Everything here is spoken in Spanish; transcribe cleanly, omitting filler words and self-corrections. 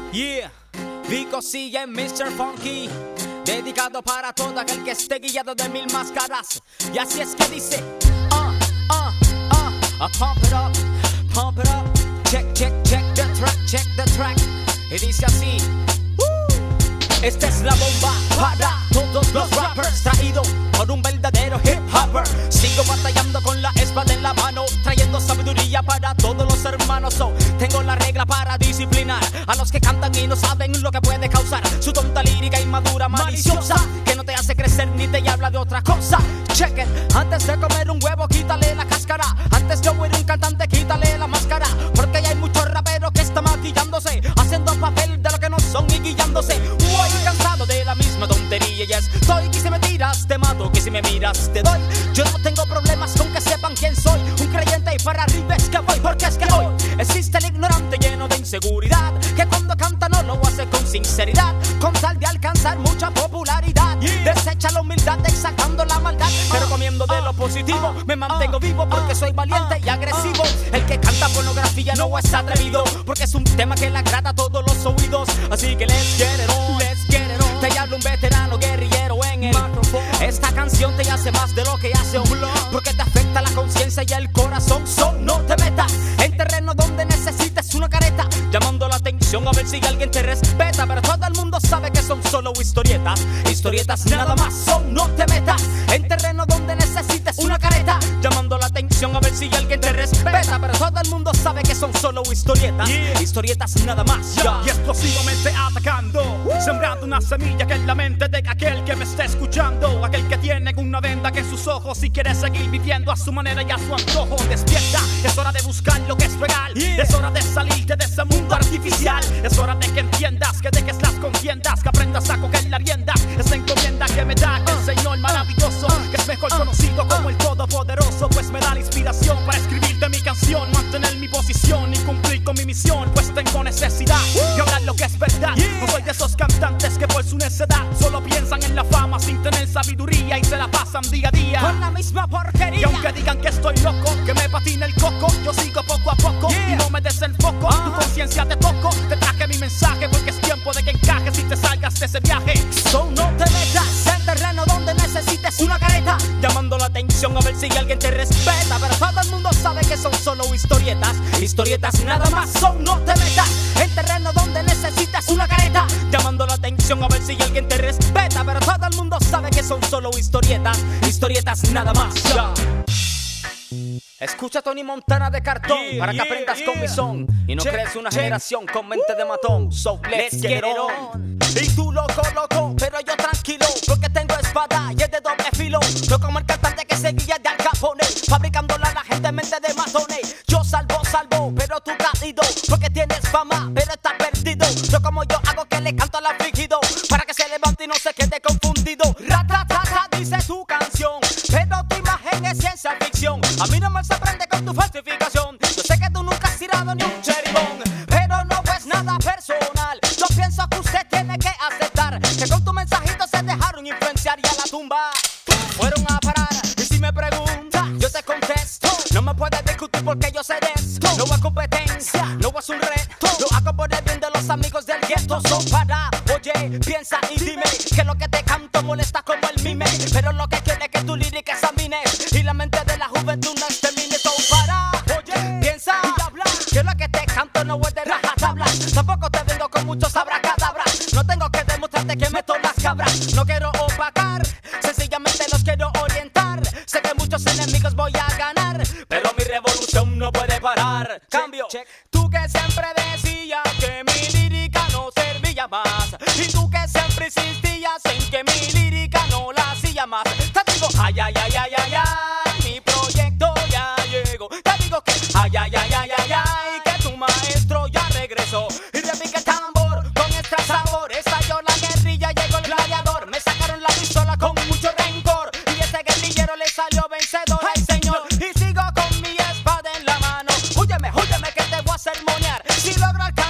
Yeah, Vico sigue en Mr. Funky, dedicado para todo aquel que esté guiado de mil máscaras. Y así es que dice, pump it up, check the track. Y dice así, esta es la bomba para todos los rappers, traído por un verdadero hip hopper. Sigo batallando con la espada en la mano, trayendo sabiduría para todos los hermanos. Tengo la regla para disciplinar a los que cantan y no saben lo que puede causar su tonta lírica inmadura, maliciosa, que no te hace crecer ni te habla de otra cosa. Check it, antes de comer un huevo quítale la cáscara, antes de oír un cantante quítale la máscara, porque ya hay muchos raperos que están maquillándose, haciendo papel de lo que no son y guillándose. Estoy cansado de la misma tontería y estoy que si me tiras te mato, que si me miras te doy. Yo no tengo problemas con que sepan quién soy, un creyente y para arriba es que voy, porque es que hoy existe el ignorante lleno de inseguridad, que cuando canta no lo hace con sinceridad, con tal de alcanzar mucha popularidad. Desecha la humildad exaltando la maldad, pero comiendo de lo positivo me mantengo vivo porque soy valiente y agresivo. El que canta pornografía no es atrevido, porque es un tema que le agrada a todos los oídos. Así que let's get it on, let's get it on. Te habla un veterano guerrillero en el micrófono. Esta canción te hace más de lo que hace un blog, porque te afecta la conciencia y el corazón. No te metas en terreno donde necesites una careta, llamando la atención a ver si alguien te respeta, pero todo el mundo sabe que son solo historietas, historietas nada más. No te metas en terreno donde necesites una careta, llamando la atención a ver si alguien te respeta, pero todo el mundo sabe que son solo historietas, historietas nada más. Y explosivamente atacando, sembrando una semilla que en la mente de aquel que me esté escuchando, aquel que tiene una venda que en sus ojos y quiere seguir viviendo a su manera y a su antojo. Despierta, es hora de buscar lo que es real, es hora de salirte de ese mundo artificial, es hora de que entiendas, que dejes las contiendas, que aprendas a coger la rienda, esa encomienda que me da el Señor maravilloso, que es mejor conocido como el Todopoderoso, pues me da la inspiración para escribirte mi canción, mantener mi posición y cumplir con mi misión, pues tengo necesidad de hablar lo que es verdad. No soy de esos cantantes que por su necedad solo piensan en la fama sin tener sabiduría y se la pasan día a día con la misma porquería. Y aunque digan que estoy loco, que me patina el coco, yo sigo poco a poco y no me desenfoco. Tu conciencia te toco, te traje mi mensaje, porque es tiempo de que encajes y te salgas de ese viaje. No te metas en terreno donde necesites una careta, llamando la atención a ver si alguien te respeta, pero todo el mundo sabe que son solo historietas, historietas nada más. No te metas en terreno donde necesites una careta, llamando la atención a ver si alguien te respeta, pero todo el mundo sabe que son solo historietas, historietas nada más. Escucha Tony Montana de cartón para que aprendas con mi son y no crees una generación con mente de matón. So let's get it on. Y tú loco, pero yo tranquilo, porque tengo espada y es de doble filo. No como el cantante que seguía de Al Capone, fabricándola a la gente mente de matones. Yo salvo, pero tú caído, porque tienes fama, pero estás perdido. Yo como yo hago que le canto al afligido, para que se levante y no se quede confundido. Ratatata dice tu canción, pero tu imagen es ciencia ficción. A mí no me sorprende con tu falsificación. Yo sé que tú nunca has tirado ni un cheribón, pero no es nada personal. Yo pienso que usted tiene que aceptar que con tu mensajito se dejaron influenciar y a la tumba fueron a parar. Y si me preguntas, yo te contesto. No me puedes discutir porque yo sé de esto. No es competencia, no es un reto. Lo hago por el bien de los amigos del gueto. Son para, oye, piensa y dime que lo que te canto molesta como el mime, pero lo que quiere es que tu lírica examines y la mente de la juventud no extermine. Son para, oye, piensa y habla que lo que te canto no es de rajatabla. Tampoco te vengo con muchos abracadabras. No tengo que demostrarte que meto las cabras. No quiero opacar, sencillamente los quiero orientar. Sé que muchos enemigos voy a ganar, pero mi revolución no puede parar. Cambio, tú que siempre decías que mi lírica no servía más, y tú que siempre insistías en que mi lírica no la hacía más. Te digo, ay, mi proyecto ya llegó. Te digo que, ay, que tu maestro ya regresó. Y repique el tambor con extra sabor. Estalló la guerrilla, llegó el gladiador. Me sacaron la pistola con mucho rencor, y ese guerrillero le salió vencedor. Ay, señor, y sigo con mi espada en la mano. Húyeme que te voy a sermonear. Si logro alcanzar